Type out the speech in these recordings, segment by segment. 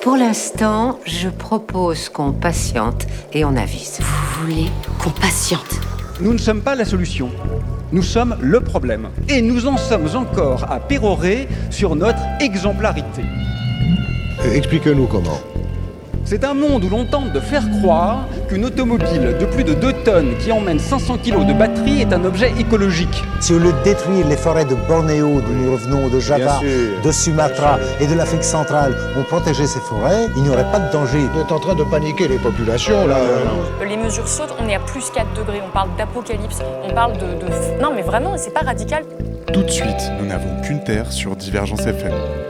Pour l'instant, je propose qu'on patiente et on avise. Vous voulez qu'on patiente? Nous ne sommes pas la solution. Nous sommes le problème. Et nous en sommes encore à pérorer sur notre exemplarité. Expliquez-nous comment. C'est un monde où l'on tente de faire croire qu'une automobile de plus de 2 tonnes qui emmène 500 kilos de batterie est un objet écologique. Si au lieu de détruire les forêts de Bornéo, d'où nous revenons, de Java, de Sumatra et de l'Afrique centrale, on protégeait ces forêts, il n'y aurait pas de danger. Vous êtes en train de paniquer les populations, là. Les mesures sautent, on est à plus 4 degrés, on parle d'apocalypse, on parle de... Non mais vraiment, c'est pas radical. Tout de suite, nous n'avons qu'une terre sur Divergence FM.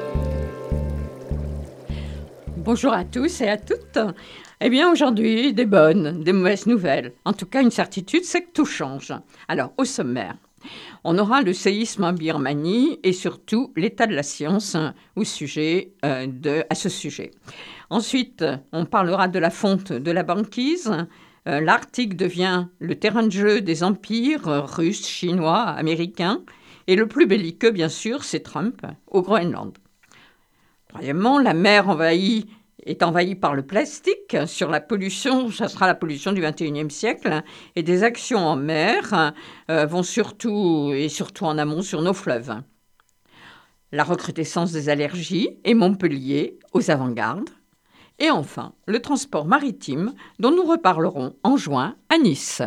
Bonjour à tous et à toutes. Eh bien, aujourd'hui, des bonnes, des mauvaises nouvelles. En tout cas, une certitude, c'est que tout change. Alors, au sommaire, on aura le séisme en Birmanie et surtout l'état de la science à ce sujet. Ensuite, on parlera de la fonte de la banquise. L'Arctique devient le terrain de jeu des empires russes, chinois, américains. Et le plus belliqueux, bien sûr, c'est Trump au Groenland. Troisièmement, la mer est envahie par le plastique. Sur la pollution, ça sera la pollution du XXIe siècle. Et des actions en mer vont surtout en amont sur nos fleuves. La recrudescence des allergies et Montpellier aux avant-gardes. Et enfin, le transport maritime dont nous reparlerons en juin à Nice.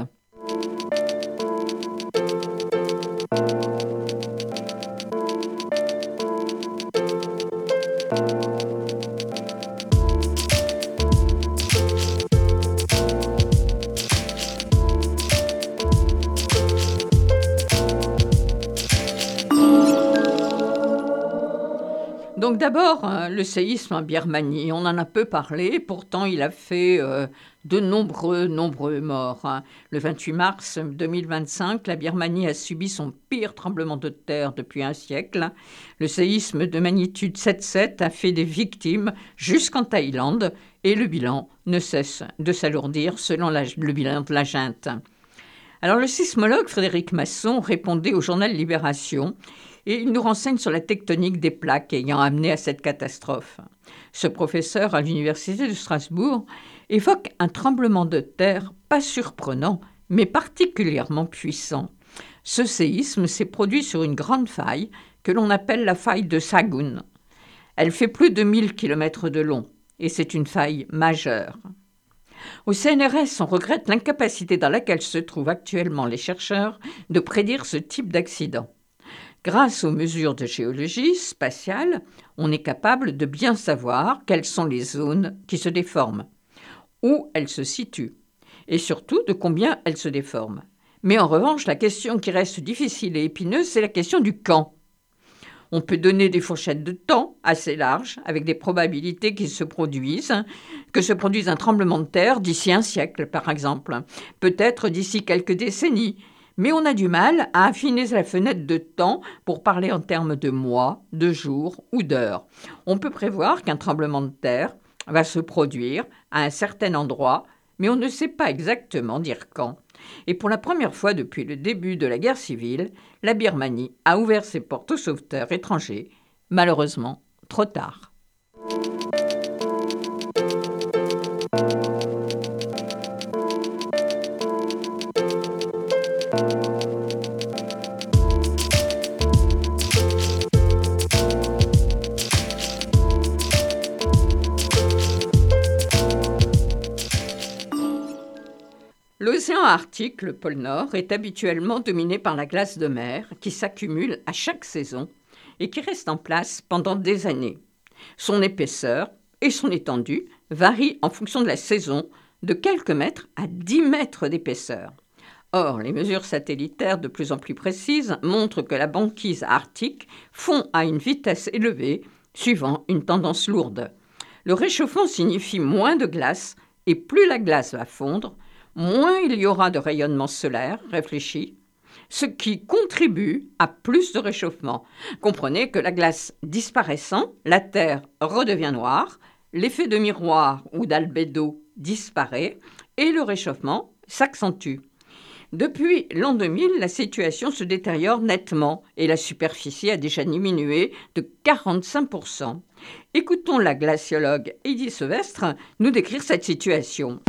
Donc d'abord, le séisme en Birmanie, on en a peu parlé, pourtant il a fait de nombreux morts. Le 28 mars 2025, la Birmanie a subi son pire tremblement de terre depuis un siècle. Le séisme de magnitude 7,7 a fait des victimes jusqu'en Thaïlande et le bilan ne cesse de s'alourdir selon le bilan de la junte. Alors le sismologue Frédéric Masson répondait au journal Libération et il nous renseigne sur la tectonique des plaques ayant amené à cette catastrophe. Ce professeur à l'université de Strasbourg évoque un tremblement de terre pas surprenant, mais particulièrement puissant. Ce séisme s'est produit sur une grande faille que l'on appelle la faille de Sagun. Elle fait plus de 1000 km de long et c'est une faille majeure. Au CNRS, on regrette l'incapacité dans laquelle se trouvent actuellement les chercheurs de prédire ce type d'accident. Grâce aux mesures de géologie spatiale, on est capable de bien savoir quelles sont les zones qui se déforment, où elles se situent, et surtout de combien elles se déforment. Mais en revanche, la question qui reste difficile et épineuse, c'est la question du quand. On peut donner des fourchettes de temps assez larges, avec des probabilités que se produise un tremblement de terre d'ici un siècle, par exemple, peut-être d'ici quelques décennies. Mais on a du mal à affiner la fenêtre de temps pour parler en termes de mois, de jours ou d'heures. On peut prévoir qu'un tremblement de terre va se produire à un certain endroit, mais on ne sait pas exactement dire quand. Et pour la première fois depuis le début de la guerre civile, la Birmanie a ouvert ses portes aux sauveteurs étrangers, malheureusement trop tard. L'océan Arctique, le pôle Nord, est habituellement dominé par la glace de mer qui s'accumule à chaque saison et qui reste en place pendant des années. Son épaisseur et son étendue varient en fonction de la saison de quelques mètres à 10 mètres d'épaisseur. Or, les mesures satellitaires de plus en plus précises montrent que la banquise arctique fond à une vitesse élevée suivant une tendance lourde. Le réchauffement signifie moins de glace et plus la glace va fondre, moins il y aura de rayonnement solaire réfléchi, ce qui contribue à plus de réchauffement. Comprenez que la glace disparaissant, la Terre redevient noire, l'effet de miroir ou d'albédo disparaît et le réchauffement s'accentue. Depuis l'an 2000, la situation se détériore nettement et la superficie a déjà diminué de 45%. Écoutons la glaciologue Heidi Sevestre nous décrire cette situation.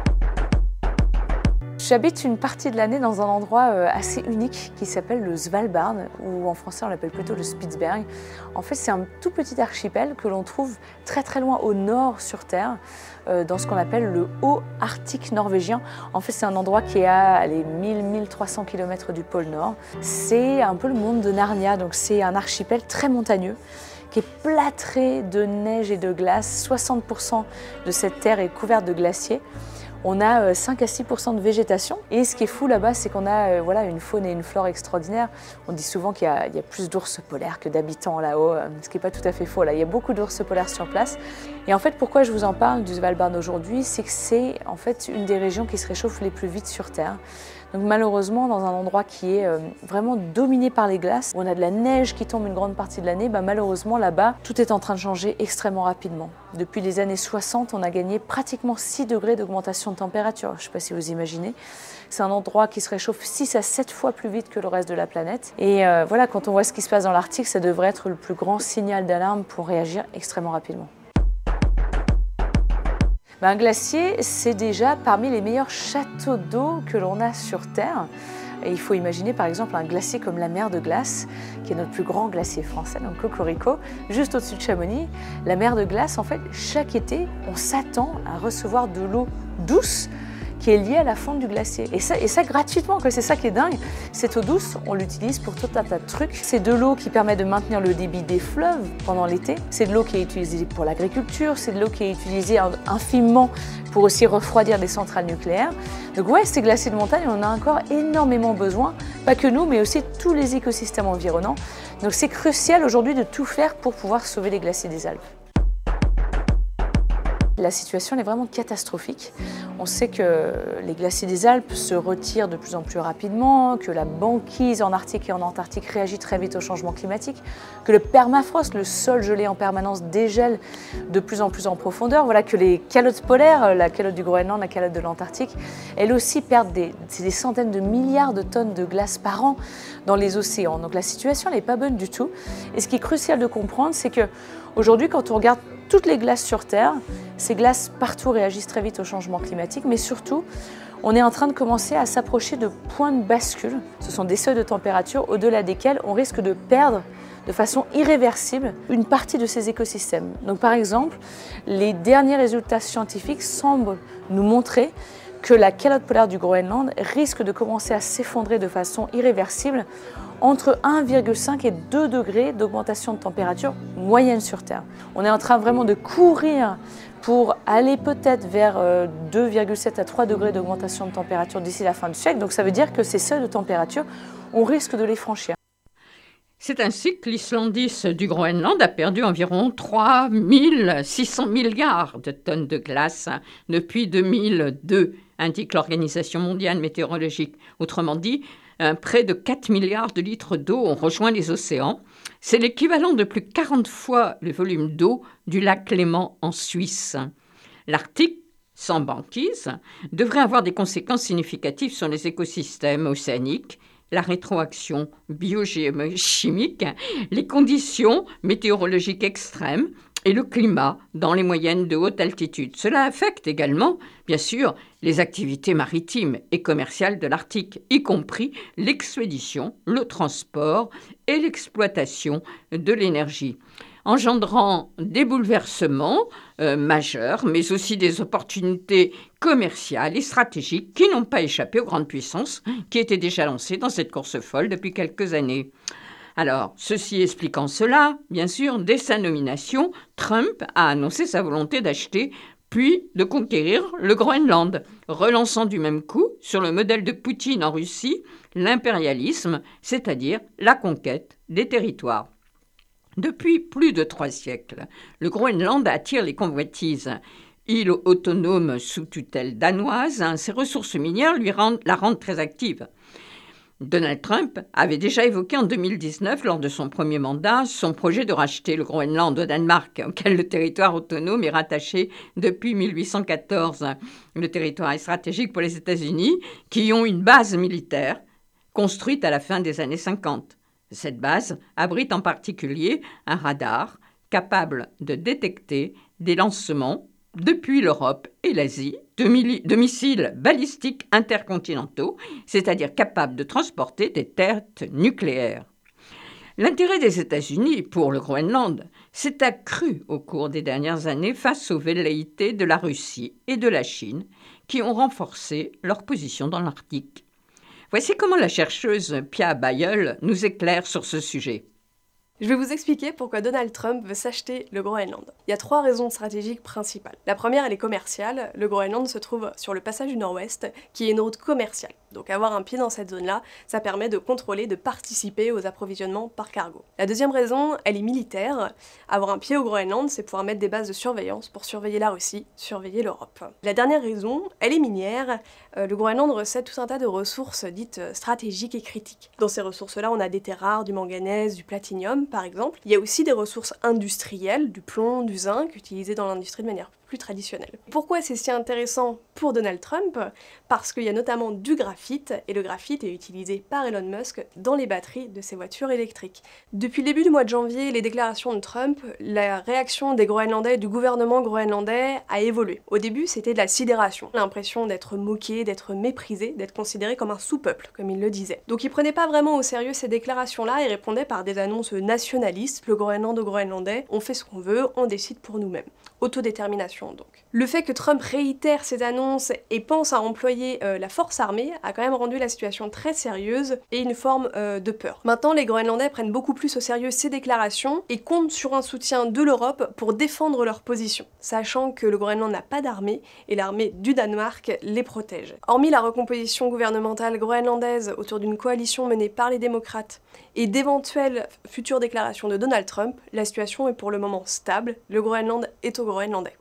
J'habite une partie de l'année dans un endroit assez unique qui s'appelle le Svalbard, ou en français on l'appelle plutôt le Spitsberg. En fait, c'est un tout petit archipel que l'on trouve très très loin au nord sur Terre, dans ce qu'on appelle le haut Arctique norvégien. En fait, c'est un endroit qui est à 1000-1300 km du pôle Nord. C'est un peu le monde de Narnia, donc c'est un archipel très montagneux qui est plâtré de neige et de glace. 60% de cette terre est couverte de glaciers. On a 5 à 6% de végétation. Et ce qui est fou là-bas, c'est qu'on a une faune et une flore extraordinaires. On dit souvent qu'il y a plus d'ours polaires que d'habitants là-haut, ce qui n'est pas tout à fait faux. Là, il y a beaucoup d'ours polaires sur place. Et en fait, pourquoi je vous en parle du Svalbard aujourd'hui, c'est que c'est en fait une des régions qui se réchauffe les plus vite sur Terre. Donc malheureusement, dans un endroit qui est vraiment dominé par les glaces, où on a de la neige qui tombe une grande partie de l'année, malheureusement là-bas, tout est en train de changer extrêmement rapidement. Depuis les années 60, on a gagné pratiquement 6 degrés d'augmentation de température. Je ne sais pas si vous imaginez. C'est un endroit qui se réchauffe 6 à 7 fois plus vite que le reste de la planète. Et voilà, quand on voit ce qui se passe dans l'Arctique, ça devrait être le plus grand signal d'alarme pour réagir extrêmement rapidement. Un glacier, c'est déjà parmi les meilleurs châteaux d'eau que l'on a sur Terre. Et il faut imaginer par exemple un glacier comme la mer de Glace, qui est notre plus grand glacier français, donc Cocorico, juste au-dessus de Chamonix. La mer de Glace, en fait, chaque été, on s'attend à recevoir de l'eau douce qui est liée à la fonte du glacier. Et ça gratuitement, quoi. C'est ça qui est dingue. Cette eau douce, on l'utilise pour tout un tas de trucs. C'est de l'eau qui permet de maintenir le débit des fleuves pendant l'été. C'est de l'eau qui est utilisée pour l'agriculture. C'est de l'eau qui est utilisée infiniment pour aussi refroidir des centrales nucléaires. Donc ouais, ces glaciers de montagne, on en a encore énormément besoin. Pas que nous, mais aussi tous les écosystèmes environnants. Donc c'est crucial aujourd'hui de tout faire pour pouvoir sauver les glaciers des Alpes. La situation est vraiment catastrophique. On sait que les glaciers des Alpes se retirent de plus en plus rapidement, que la banquise en Arctique et en Antarctique réagit très vite au changement climatique, que le permafrost, le sol gelé en permanence, dégèle de plus en plus en profondeur. Voilà, que les calottes polaires, la calotte du Groenland, la calotte de l'Antarctique, elles aussi perdent des centaines de milliards de tonnes de glace par an dans les océans. Donc la situation n'est pas bonne du tout. Et ce qui est crucial de comprendre, c'est qu'aujourd'hui, quand on regarde toutes les glaces sur Terre, ces glaces partout réagissent très vite au changement climatique, mais surtout, on est en train de commencer à s'approcher de points de bascule. Ce sont des seuils de température au-delà desquels on risque de perdre de façon irréversible une partie de ces écosystèmes. Donc par exemple, les derniers résultats scientifiques semblent nous montrer que la calotte polaire du Groenland risque de commencer à s'effondrer de façon irréversible entre 1,5 et 2 degrés d'augmentation de température moyenne sur Terre. On est en train vraiment de courir pour aller peut-être vers 2,7 à 3 degrés d'augmentation de température d'ici la fin du siècle. Donc ça veut dire que ces seuils de température, on risque de les franchir. C'est ainsi que l'Islandis du Groenland a perdu environ 3 600 milliards de tonnes de glace depuis 2002, indique l'Organisation mondiale météorologique. Autrement dit, près de 4 milliards de litres d'eau ont rejoint les océans. C'est l'équivalent de plus de 40 fois le volume d'eau du lac Léman en Suisse. L'Arctique, sans banquise, devrait avoir des conséquences significatives sur les écosystèmes océaniques, la rétroaction biochimique, les conditions météorologiques extrêmes et le climat dans les moyennes de haute altitude. Cela affecte également, bien sûr, les activités maritimes et commerciales de l'Arctique, y compris l'expédition, le transport et l'exploitation de l'énergie, engendrant des bouleversements majeurs, mais aussi des opportunités commerciales et stratégiques qui n'ont pas échappé aux grandes puissances qui étaient déjà lancées dans cette course folle depuis quelques années. Alors, ceci expliquant cela, bien sûr, dès sa nomination, Trump a annoncé sa volonté d'acheter puis de conquérir le Groenland, relançant du même coup, sur le modèle de Poutine en Russie, l'impérialisme, c'est-à-dire la conquête des territoires. Depuis plus de 3 siècles, le Groenland attire les convoitises. Île autonome sous tutelle danoise, ses ressources minières la rendent très active. Donald Trump avait déjà évoqué en 2019, lors de son premier mandat, son projet de racheter le Groenland au Danemark, auquel le territoire autonome est rattaché depuis 1814. Le territoire est stratégique pour les États-Unis, qui ont une base militaire construite à la fin des années 50. Cette base abrite en particulier un radar capable de détecter des lancements depuis l'Europe et l'Asie de missiles balistiques intercontinentaux, c'est-à-dire capables de transporter des têtes nucléaires. L'intérêt des États-Unis pour le Groenland s'est accru au cours des dernières années face aux velléités de la Russie et de la Chine qui ont renforcé leur position dans l'Arctique. Voici comment la chercheuse Pia Bayeul nous éclaire sur ce sujet. Je vais vous expliquer pourquoi Donald Trump veut s'acheter le Groenland. Il y a 3 raisons stratégiques principales. La première, elle est commerciale. Le Groenland se trouve sur le passage du Nord-Ouest, qui est une route commerciale. Donc avoir un pied dans cette zone-là, ça permet de contrôler, de participer aux approvisionnements par cargo. La deuxième raison, elle est militaire. Avoir un pied au Groenland, c'est pouvoir mettre des bases de surveillance pour surveiller la Russie, surveiller l'Europe. La dernière raison, elle est minière. Le Groenland recèle tout un tas de ressources dites stratégiques et critiques. Dans ces ressources-là, on a des terres rares, du manganèse, du platinium, par exemple. Il y a aussi des ressources industrielles, du plomb, du zinc, utilisées dans l'industrie de manière plus traditionnelle. Pourquoi c'est si intéressant pour Donald Trump? Parce qu'il y a notamment du graphite, et le graphite est utilisé par Elon Musk dans les batteries de ses voitures électriques. Depuis le début du mois de janvier, les déclarations de Trump, la réaction des Groenlandais, du gouvernement groenlandais a évolué. Au début, c'était de la sidération, l'impression d'être moqué, d'être méprisé, d'être considéré comme un sous-peuple, comme il le disait. Donc il prenait pas vraiment au sérieux ces déclarations-là et répondait par des annonces nationalistes, le Groenland aux Groenlandais, on fait ce qu'on veut, on décide pour nous-mêmes. Autodétermination donc. Le fait que Trump réitère ses annonces et pense à employer la force armée a quand même rendu la situation très sérieuse et une forme de peur. Maintenant, les Groenlandais prennent beaucoup plus au sérieux ces déclarations et comptent sur un soutien de l'Europe pour défendre leur position, sachant que le Groenland n'a pas d'armée et l'armée du Danemark les protège. Hormis la recomposition gouvernementale groenlandaise autour d'une coalition menée par les démocrates et d'éventuelles futures déclarations de Donald Trump, la situation est pour le moment stable, le Groenland est aux Groenlandais.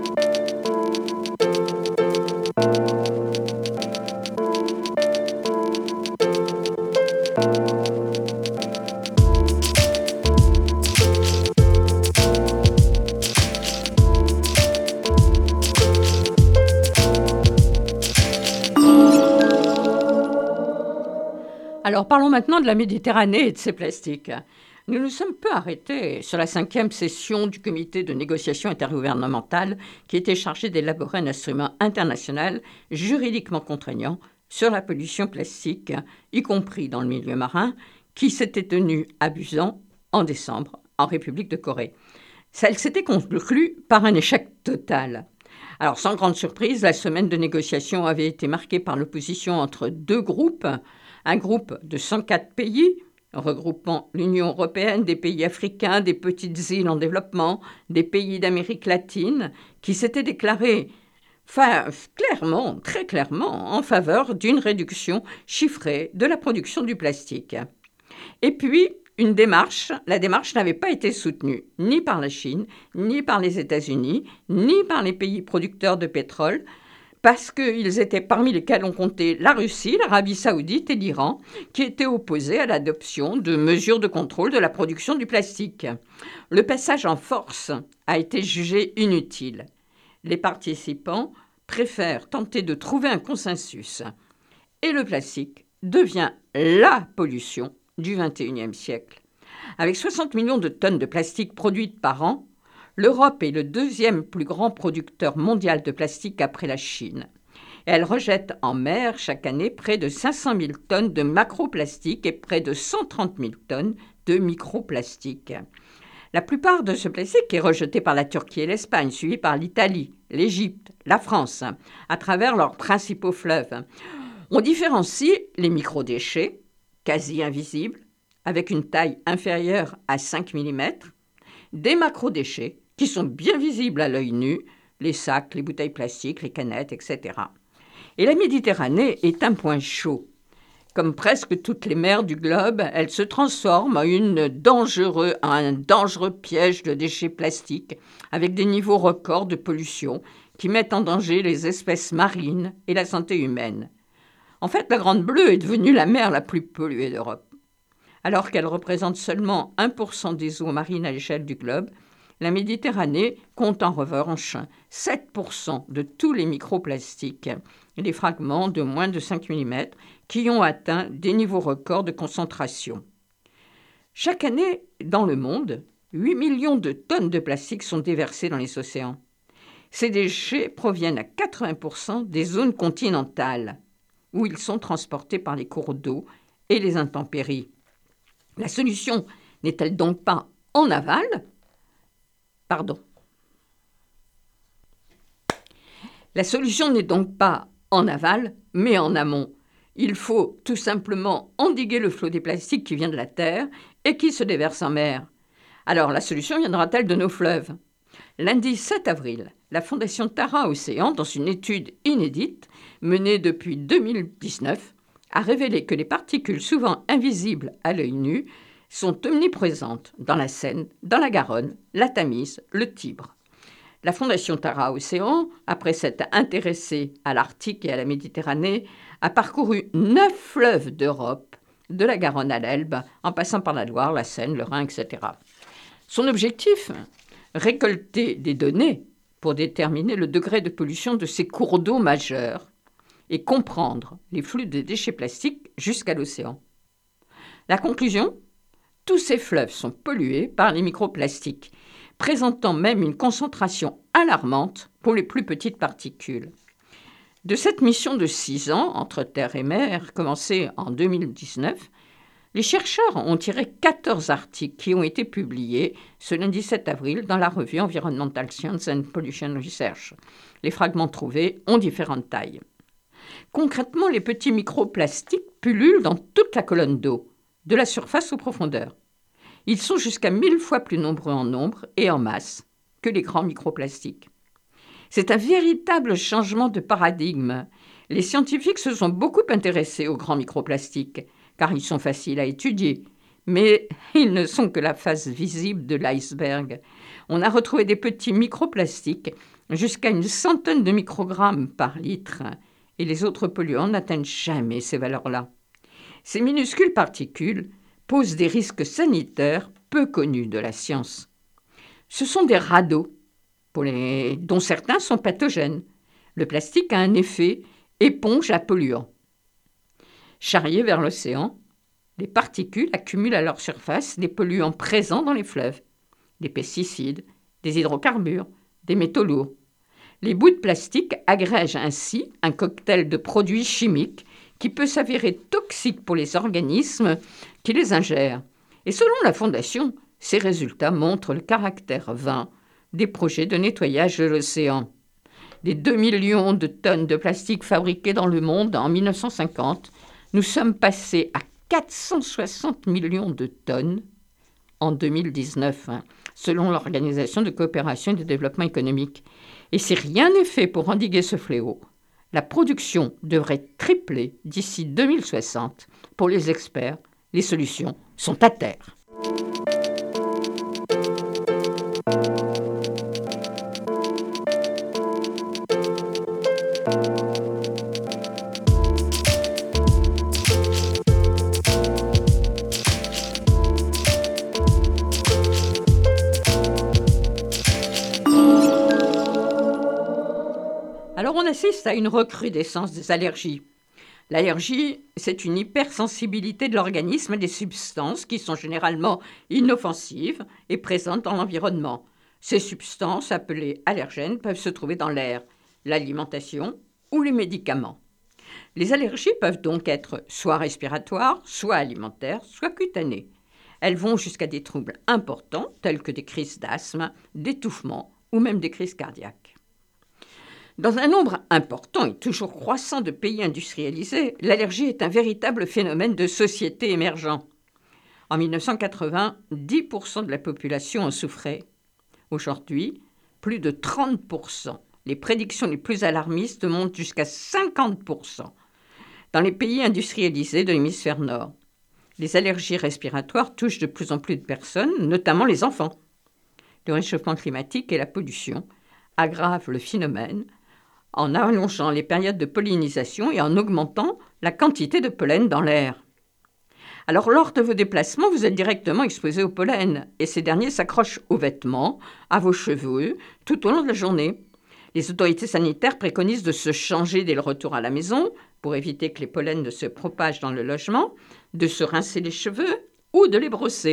Alors parlons maintenant de la Méditerranée et de ses plastiques. Nous nous sommes peu arrêtés sur la 5e session du comité de négociation intergouvernementale qui était chargé d'élaborer un instrument international juridiquement contraignant sur la pollution plastique, y compris dans le milieu marin, qui s'était tenu à Busan en décembre, en République de Corée. Elle s'était conclue par un échec total. Alors, sans grande surprise, la semaine de négociation avait été marquée par l'opposition entre 2 groupes, un groupe de 104 pays, regroupant l'Union européenne, des pays africains, des petites îles en développement, des pays d'Amérique latine, qui s'étaient déclarés clairement, très clairement, en faveur d'une réduction chiffrée de la production du plastique. Et puis, la démarche n'avait pas été soutenue ni par la Chine, ni par les États-Unis, ni par les pays producteurs de pétrole, parce qu'ils étaient parmi lesquels on comptait la Russie, l'Arabie saoudite et l'Iran, qui étaient opposés à l'adoption de mesures de contrôle de la production du plastique. Le passage en force a été jugé inutile. Les participants préfèrent tenter de trouver un consensus. Et le plastique devient la pollution du XXIe siècle. Avec 60 millions de tonnes de plastique produites par an, l'Europe est le 2e plus grand producteur mondial de plastique après la Chine. Elle rejette en mer chaque année près de 500 000 tonnes de macroplastiques et près de 130 000 tonnes de microplastiques. La plupart de ce plastique est rejeté par la Turquie et l'Espagne, suivi par l'Italie, l'Égypte, la France, à travers leurs principaux fleuves. On différencie les microdéchets, quasi invisibles, avec une taille inférieure à 5 mm, des macrodéchets, qui sont bien visibles à l'œil nu, les sacs, les bouteilles plastiques, les canettes, etc. Et la Méditerranée est un point chaud. Comme presque toutes les mers du globe, elle se transforme en un dangereux piège de déchets plastiques avec des niveaux records de pollution qui mettent en danger les espèces marines et la santé humaine. En fait, la Grande Bleue est devenue la mer la plus polluée d'Europe. Alors qu'elle représente seulement 1% des eaux marines à l'échelle du globe, la Méditerranée compte en revanche 7% de tous les microplastiques, les fragments de moins de 5 mm, qui ont atteint des niveaux records de concentration. Chaque année, dans le monde, 8 millions de tonnes de plastique sont déversées dans les océans. Ces déchets proviennent à 80% des zones continentales, où ils sont transportés par les cours d'eau et les intempéries. La solution n'est-elle donc pas en aval ? La solution n'est donc pas en aval, mais en amont. Il faut tout simplement endiguer le flot des plastiques qui vient de la Terre et qui se déverse en mer. Alors, la solution viendra-t-elle de nos fleuves ? Lundi 7 avril, la Fondation Tara Océan, dans une étude inédite menée depuis 2019, a révélé que les particules souvent invisibles à l'œil nu sont omniprésentes dans la Seine, dans la Garonne, la Tamise, le Tibre. La Fondation Tara Océan, après s'être intéressée à l'Arctique et à la Méditerranée, a parcouru 9 fleuves d'Europe, de la Garonne à l'Elbe, en passant par la Loire, la Seine, le Rhin, etc. Son objectif ? Récolter des données pour déterminer le degré de pollution de ces cours d'eau majeurs et comprendre les flux de déchets plastiques jusqu'à l'océan. La conclusion ? Tous ces fleuves sont pollués par les microplastiques, présentant même une concentration alarmante pour les plus petites particules. De cette mission de 6 ans, entre terre et mer, commencée en 2019, les chercheurs ont tiré 14 articles qui ont été publiés ce lundi 7 avril dans la revue Environmental Science and Pollution Research. Les fragments trouvés ont différentes tailles. Concrètement, les petits microplastiques pullulent dans toute la colonne d'eau, de la surface aux profondeurs. Ils sont jusqu'à 1000 fois plus nombreux en nombre et en masse que les grands microplastiques. C'est un véritable changement de paradigme. Les scientifiques se sont beaucoup intéressés aux grands microplastiques, car ils sont faciles à étudier, mais ils ne sont que la face visible de l'iceberg. On a retrouvé des petits microplastiques jusqu'à une centaine de microgrammes par litre, et les autres polluants n'atteignent jamais ces valeurs-là. Ces minuscules particules posent des risques sanitaires peu connus de la science. Ce sont des radaux, dont certains sont pathogènes. Le plastique a un effet éponge à polluants. Charriées vers l'océan, les particules accumulent à leur surface des polluants présents dans les fleuves, des pesticides, des hydrocarbures, des métaux lourds. Les bouts de plastique agrègent ainsi un cocktail de produits chimiques qui peut s'avérer toxique pour les organismes qui les ingèrent. Et selon la Fondation, ces résultats montrent le caractère vain des projets de nettoyage de l'océan. Des 2 millions de tonnes de plastique fabriquées dans le monde en 1950, nous sommes passés à 460 millions de tonnes en 2019, selon l'Organisation de coopération et de développement économique. Et si rien n'est fait pour endiguer ce fléau, la production devrait tripler d'ici 2060. Pour les experts, les solutions sont à terre. Alors on assiste à une recrudescence des allergies. L'allergie, c'est une hypersensibilité de l'organisme à des substances qui sont généralement inoffensives et présentes dans l'environnement. Ces substances, appelées allergènes, peuvent se trouver dans l'air, l'alimentation ou les médicaments. Les allergies peuvent donc être soit respiratoires, soit alimentaires, soit cutanées. Elles vont jusqu'à des troubles importants tels que des crises d'asthme, d'étouffement ou même des crises cardiaques. Dans un nombre important et toujours croissant de pays industrialisés, l'allergie est un véritable phénomène de société émergent. En 1980, 10% de la population en souffrait. Aujourd'hui, plus de 30%. Les prédictions les plus alarmistes montent jusqu'à 50% dans les pays industrialisés de l'hémisphère nord. Les allergies respiratoires touchent de plus en plus de personnes, notamment les enfants. Le réchauffement climatique et la pollution aggravent le phénomène en allongeant les périodes de pollinisation et en augmentant la quantité de pollen dans l'air. Alors, lors de vos déplacements, vous êtes directement exposé au pollen et ces derniers s'accrochent aux vêtements, à vos cheveux, tout au long de la journée. Les autorités sanitaires préconisent de se changer dès le retour à la maison pour éviter que les pollens ne se propagent dans le logement, de se rincer les cheveux ou de les brosser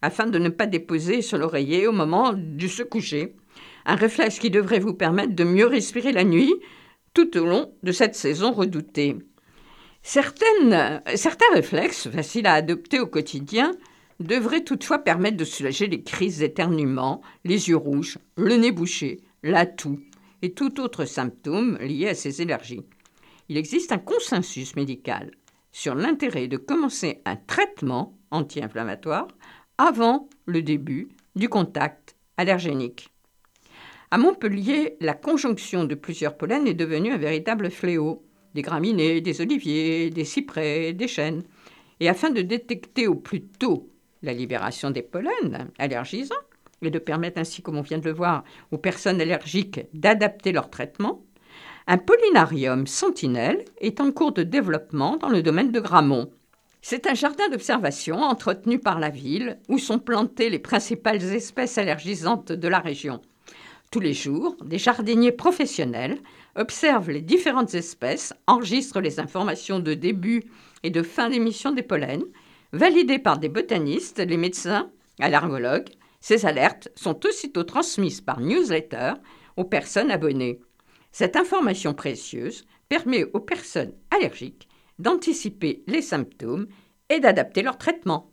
afin de ne pas déposer sur l'oreiller au moment de se coucher. Un réflexe qui devrait vous permettre de mieux respirer la nuit tout au long de cette saison redoutée. Certains réflexes, faciles à adopter au quotidien, devraient toutefois permettre de soulager les crises d'éternuement, les yeux rouges, le nez bouché, la toux et tout autre symptôme lié à ces allergies. Il existe un consensus médical sur l'intérêt de commencer un traitement anti-inflammatoire avant le début du contact allergénique. À Montpellier, la conjonction de plusieurs pollens est devenue un véritable fléau. Des graminées, des oliviers, des cyprès, des chênes. Et afin de détecter au plus tôt la libération des pollens allergisants et de permettre ainsi, comme on vient de le voir, aux personnes allergiques d'adapter leur traitement, un pollinarium sentinelle est en cours de développement dans le domaine de Gramont. C'est un jardin d'observation entretenu par la ville où sont plantées les principales espèces allergisantes de la région. Tous les jours, des jardiniers professionnels observent les différentes espèces, enregistrent les informations de début et de fin d'émission des pollens, validées par des botanistes, les médecins, allergologues. Ces alertes sont aussitôt transmises par newsletter aux personnes abonnées. Cette information précieuse permet aux personnes allergiques d'anticiper les symptômes et d'adapter leur traitement.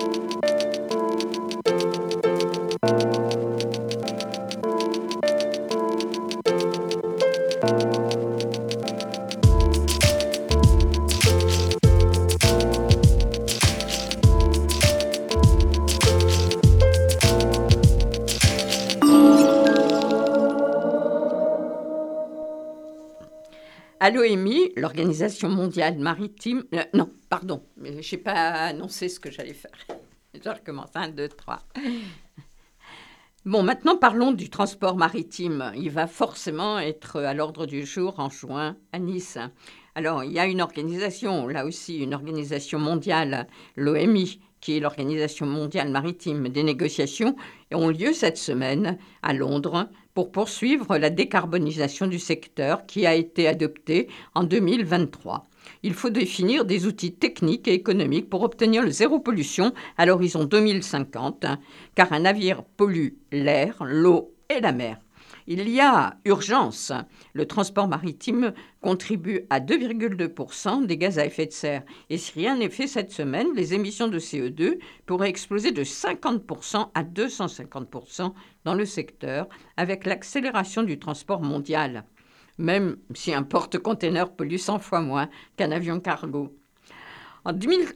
À l'OMI, l'Organisation mondiale maritime... je n'ai pas annoncé ce que j'allais faire. Je recommence, 1, 2, 3. Bon, maintenant parlons du transport maritime. Il va forcément être à l'ordre du jour en juin à Nice. Alors, il y a une organisation, là aussi, une organisation mondiale, l'OMI, qui est l'Organisation mondiale maritime. Des négociations ont lieu cette semaine à Londres pour poursuivre la décarbonisation du secteur qui a été adoptée en 2023. Il faut définir des outils techniques et économiques pour obtenir le zéro pollution à l'horizon 2050, car un navire pollue l'air, l'eau et la mer. Il y a urgence. Le transport maritime contribue à 2,2% des gaz à effet de serre. Et si rien n'est fait cette semaine, les émissions de CO2 pourraient exploser de 50% à 250% dans le secteur avec l'accélération du transport mondial, même si un porte-container pollue 100 fois moins qu'un avion cargo. En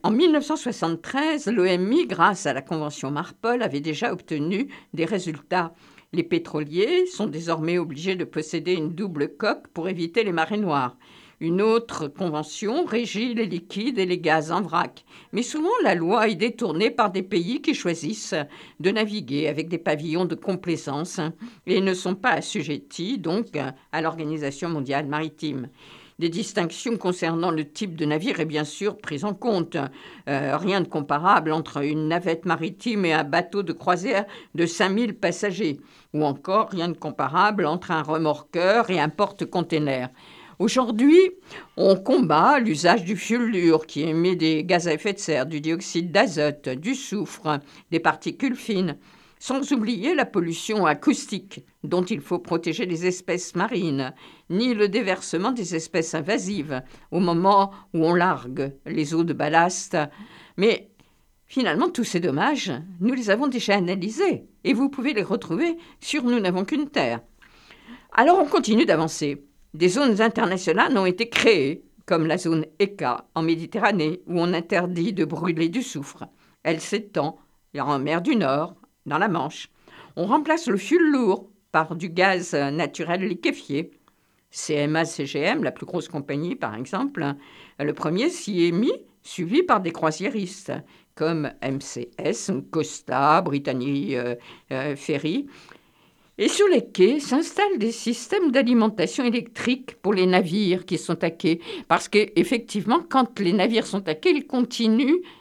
1973, l'OMI, grâce à la Convention Marpol, avait déjà obtenu des résultats. Les pétroliers sont désormais obligés de posséder une double coque pour éviter les marées noires. Une autre convention régit les liquides et les gaz en vrac. Mais souvent, la loi est détournée par des pays qui choisissent de naviguer avec des pavillons de complaisance et ne sont pas assujettis donc à l'Organisation mondiale maritime. Des distinctions concernant le type de navire est bien sûr prise en compte. Rien de comparable entre une navette maritime et un bateau de croisière de 5000 passagers. Ou encore rien de comparable entre un remorqueur et un porte-container. Aujourd'hui, on combat l'usage du fioul lourd qui émet des gaz à effet de serre, du dioxyde d'azote, du soufre, des particules fines. Sans oublier la pollution acoustique dont il faut protéger les espèces marines, ni le déversement des espèces invasives au moment où on largue les eaux de ballast. Mais finalement, tous ces dommages, nous les avons déjà analysés et vous pouvez les retrouver sur Nous n'avons qu'une Terre. Alors on continue d'avancer. Des zones internationales ont été créées, comme la zone ECA en Méditerranée, où on interdit de brûler du soufre. Elle s'étend en mer du Nord, dans la Manche. On remplace le fioul lourd par du gaz naturel liquéfié. CMA-CGM, la plus grosse compagnie par exemple, le premier s'y est mis, suivi par des croisiéristes comme MCS, Costa, Brittany Ferry. Et sur les quais s'installent des systèmes d'alimentation électrique pour les navires qui sont à quai. Parce qu'effectivement, quand les navires sont à quai, ils continuent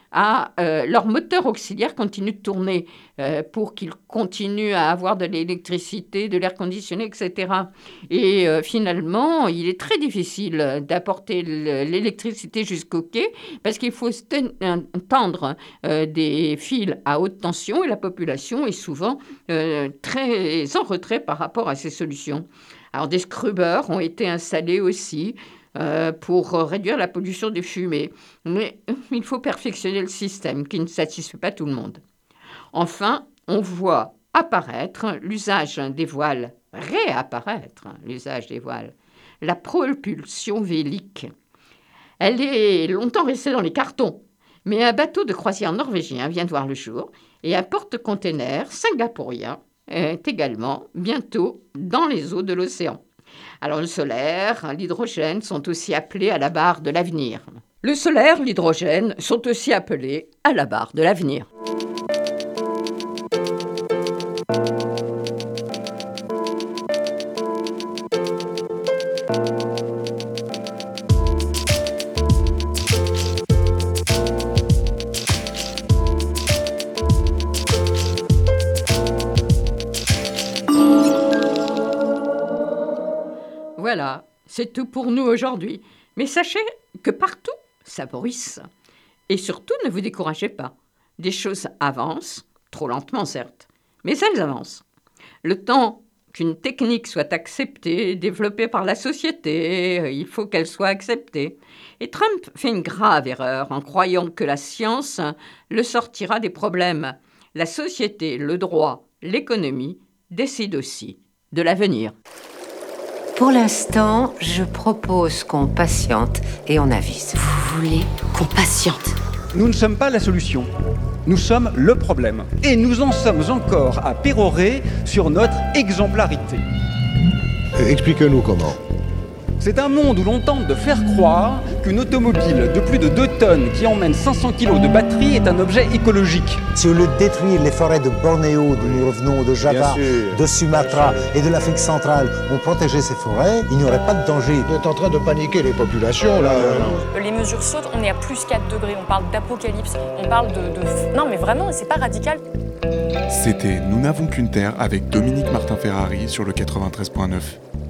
leur moteur auxiliaire continue de tourner pour qu'ils continuent à avoir de l'électricité, de l'air conditionné, etc. Et finalement, il est très difficile d'apporter l'électricité jusqu'au quai parce qu'il faut tendre des fils à haute tension et la population est souvent très en retrait par rapport à ces solutions. Alors des scrubbers ont été installés aussi pour réduire la pollution des fumées. Mais il faut perfectionner le système qui ne satisfait pas tout le monde. Enfin, on voit apparaître l'usage des voiles, réapparaître l'usage des voiles, la propulsion vélique. Elle est longtemps restée dans les cartons, mais un bateau de croisière norvégien vient de voir le jour et un porte-container singapourien est également bientôt dans les eaux de l'océan. Alors le solaire, l'hydrogène sont aussi appelés à la barre de l'avenir. Le solaire, l'hydrogène sont aussi appelés à la barre de l'avenir. Voilà, c'est tout pour nous aujourd'hui. Mais sachez que partout, ça bruisse. Et surtout, ne vous découragez pas. Des choses avancent, trop lentement certes, mais elles avancent. Le temps qu'une technique soit acceptée, développée par la société, il faut qu'elle soit acceptée. Et Trump fait une grave erreur en croyant que la science le sortira des problèmes. La société, le droit, l'économie décident aussi de l'avenir. Pour l'instant, je propose qu'on patiente et on avise. Vous voulez qu'on patiente? Nous ne sommes pas la solution. Nous sommes le problème. Et nous en sommes encore à pérorer sur notre exemplarité. Expliquez-nous comment. C'est un monde où l'on tente de faire croire qu'une automobile de plus de 2 tonnes qui emmène 500 kg de batterie est un objet écologique. Si au lieu de détruire les forêts de Bornéo, d'où nous revenons, de Java, de Sumatra et de l'Afrique centrale, on protégeait ces forêts, il n'y aurait pas de danger. Vous êtes en train de paniquer les populations, là. Les mesures sautent, on est à plus 4 degrés, on parle d'apocalypse, on parle de... Non mais vraiment, c'est pas radical. C'était Nous n'avons qu'une terre avec Dominique Martin-Ferrari sur le 93.9.